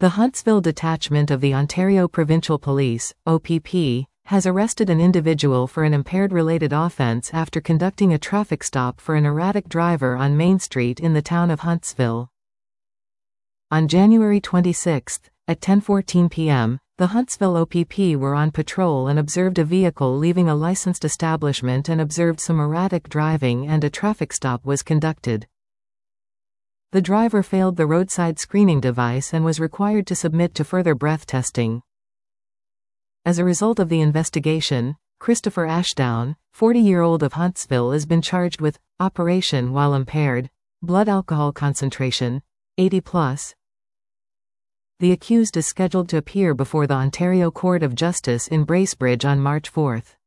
The Huntsville Detachment of the Ontario Provincial Police, OPP, has arrested an individual for an impaired-related offense after conducting a traffic stop for an erratic driver on Main Street in the town of Huntsville. On January 26, at 10:14 p.m., the Huntsville OPP were on patrol and observed a vehicle leaving a licensed establishment and observed some erratic driving, and a traffic stop was conducted. The driver failed the roadside screening device and was required to submit to further breath testing. As a result of the investigation, Christopher Ashdown, 40-year-old of Huntsville, has been charged with operation while impaired, blood alcohol concentration, 80+. The accused is scheduled to appear before the Ontario Court of Justice in Bracebridge on March 4.